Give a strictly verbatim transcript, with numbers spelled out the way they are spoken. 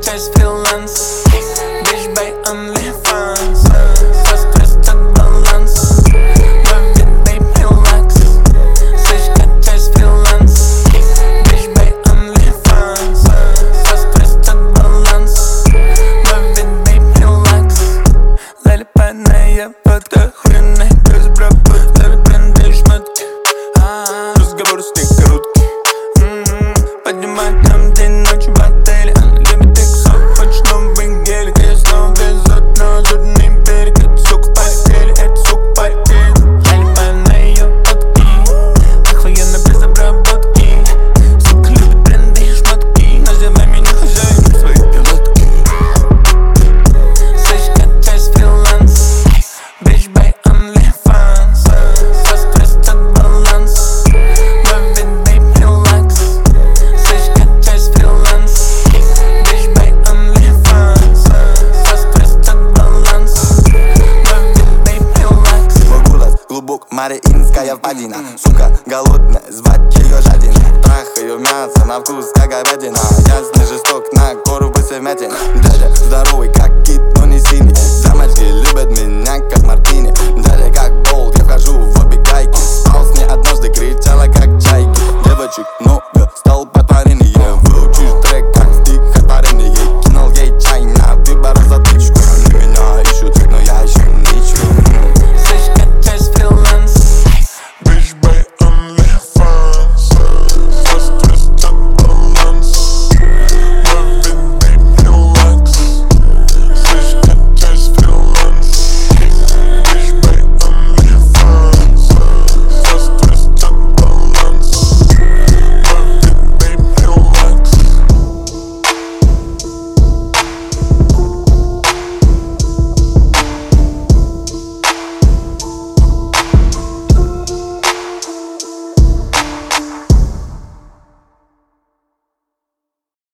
скачать фриланс. Bitch, by OnlyFans. Соответствует баланс. Ловит, babe, релакс. Слышь, качать фриланс. Bitch, by OnlyFans. Соответствует баланс. Ловит, babe, релакс. Залипанная водка, хуйная безработка. Ловит бренды и шмотки. Разговор с ней короткий. Поднимать нам день, ночь в отеле. Она любит иксов, хочет новый гелик. Я снова везут на озерный берег. Это сука полетели, это сука полетели. Залипаю на ее фотки, охуенно без обработки. Сука любит бренды и шмотки. Называй меня хозяином своей пилотки. Слышь, качать фриланс. Bitch, by OnlyFans. Соответствует баланс. Ловит, babe, релакс. Слышь, качать фриланс. Bitch, by OnlyFans. Соответствует баланс. Ловит, babe, релакс. Погулять глубок, Мариинская впадина. Сука голодная, звать ее жадина. Трахаю мясо на вкус, как говядина. Ясный жесток, на кору выше вмятина. Дядя здоровый, как кит, но не синий. Дамочки любят меня, как мартини. Дядя как болт, я вхожу в обе гайки. Спал с ней однажды, кричала, как чайки. Девочек много, стал под